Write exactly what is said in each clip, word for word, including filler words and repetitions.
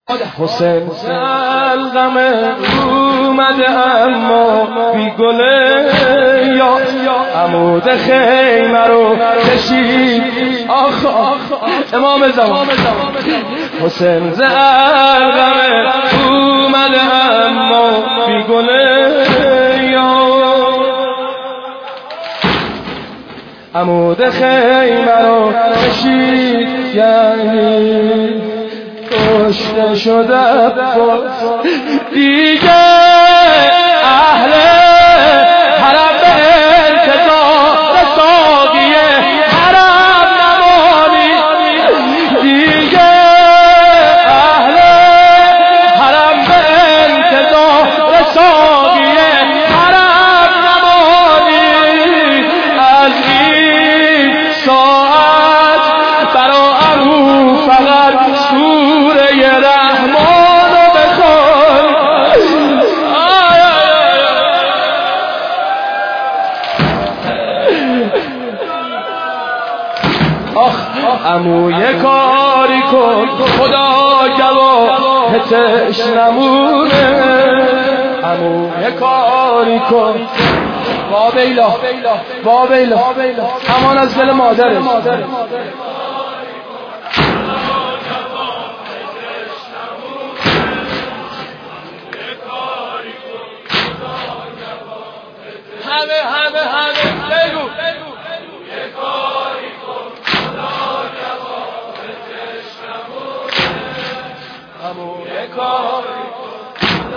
حسین سلغم اومده اما بی گله یا عمود خیمه رو کشید آخ امام زمان حسین سلغم اومده اما بی گله یا عمود خیمه رو کشید یعنی کشته شده دیگه اهل حرم به انتظار ساقی حرم نمانی دیگه اهل حرم به انتظار ساقی حرم نمانی از این ساعت برا ابو فقط سوره رحمان رو بخون آخ عمو یه کاری کن خدا گواهتش نمونه عمو یه کاری کن وا بیلا وا بیلا امان از دل مادرش همه همه همه بگو یه کاری کن خدا جوابتش نمونه همو یه کاری کن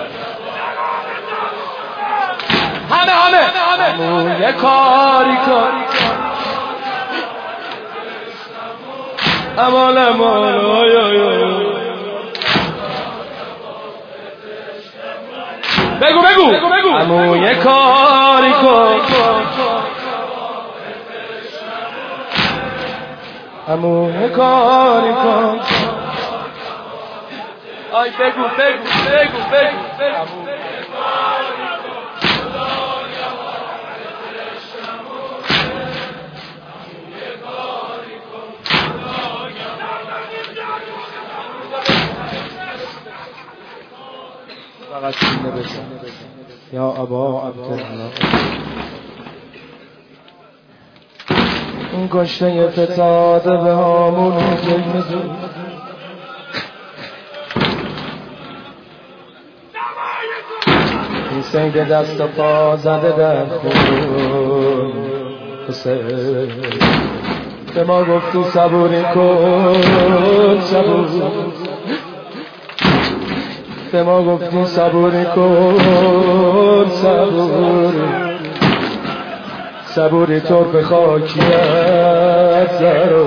همه همه همو یه کاری کن امان امان آی آی آی بگو بگو عمو یه کاری کن عمو یه کاری کن آی بگو بگو بگو بگو عمو یه کاری کن فقط سینه بزن یا ابا عبدالله اون کشته فتاده به همون جلمزون این سنگ دست و پا زده در خون حسین به ما گفتی صبوری کن صبور به ما گفتی صبوری کن صبوری صبوری طرف خاکیت زرو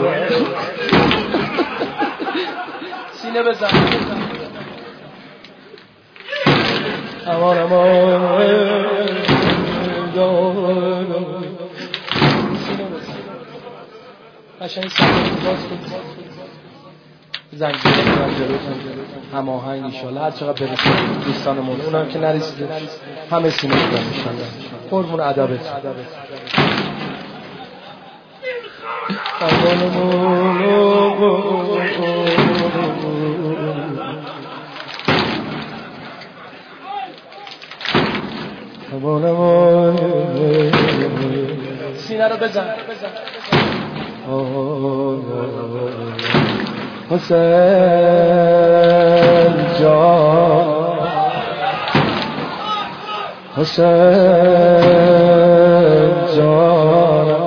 سینه بزن امان امان سینه بزن قشنگ سینه باز کن زنجیره کنم جلوتون هماهنگ ایشالله هر چقدر برسید دوستانمون اونم که نرسیده همه سینه بودن ایشالله قربون ادبت سینه رو بزن حسین جان حسین جان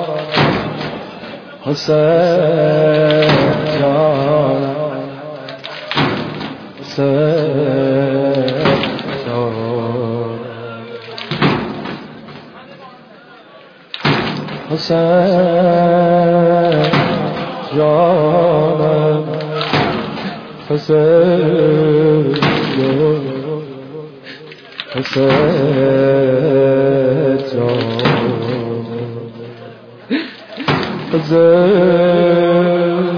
حسین جان حسین جان حسین جان حسین حسین جان حسین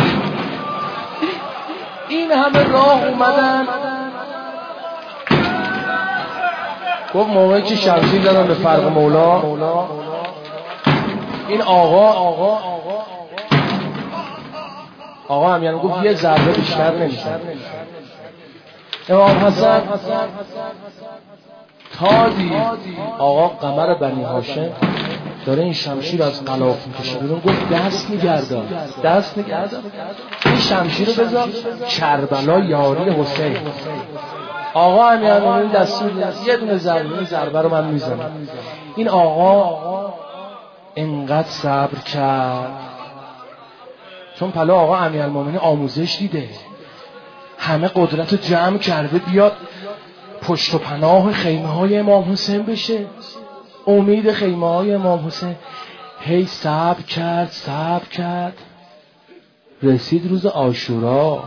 این همه راه اومدن گفت موقعی که شمشیر زدن به فرق مولا این آقا آقا آقا هم یعنی گفت یه ضربه بیشتر نمیشه امام حسن تا دید آقا قمر بنی هاشم داره این شمشیر از غلاف میکشه بیرون، گفت دست نگردار دست نگردار این شمشیر رو بذار کربلا یاری حسین. آقا امیرالمومنین دستور داد یه دونه ضربه ضربه رو من میزنم. این آقا انقدر صبر کرد، چون پلا آقا امیرالمومنین آموزش دیده، همه قدرت رو جمع کرده بیاد پشت و پناه خیمه های امام حسین بشه، امید خیمه های امام حسین. هی صبر کرد صبر کرد، رسید روز عاشورا.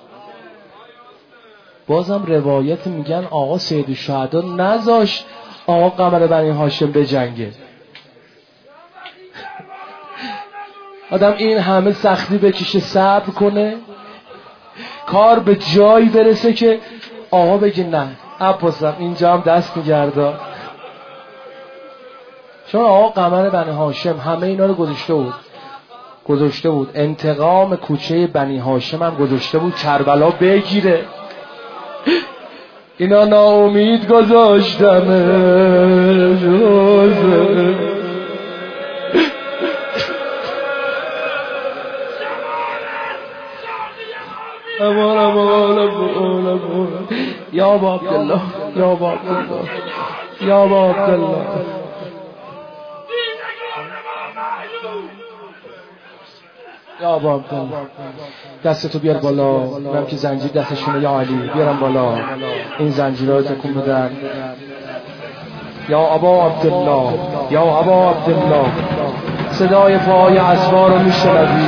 بازم روایت میگن آقا سید الشهدا نذاشت آقا قمر بنی هاشم بجنگه. آدم این همه سختی بکشه صبر کنه، کار به جایی برسه که آقا بگه نه عباسم اینجا هم دست میگردار. چون آقا قمر بنی هاشم همه اینا رو گذاشته بود گذاشته بود انتقام کوچه بنی هاشم هم گذاشته بود کربلا بگیره. اینا ناامید گذاشتن امان امان امان امان یا ابا عبدالله یا ابا عبدالله یا ابا عبدالله. یا ابا عبدالله دستتو بیار بالا، منم که زنجیر دستشونه یا علی بیارم بالا، این زنجیرها رو تکون بدن. یا ابا عبدالله یا ابا عبدالله صدای پای اسوار رو میشنوی؟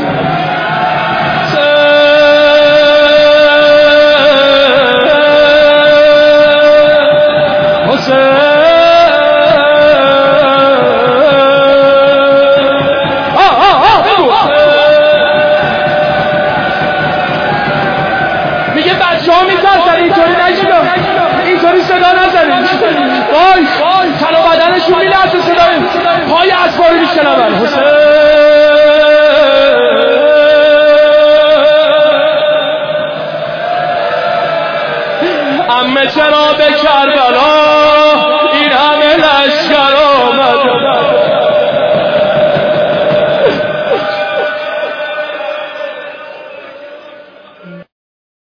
وای تن و بدنشون میلرزه، صدای پای اسوار میشنون. حسین عمه چرا بکر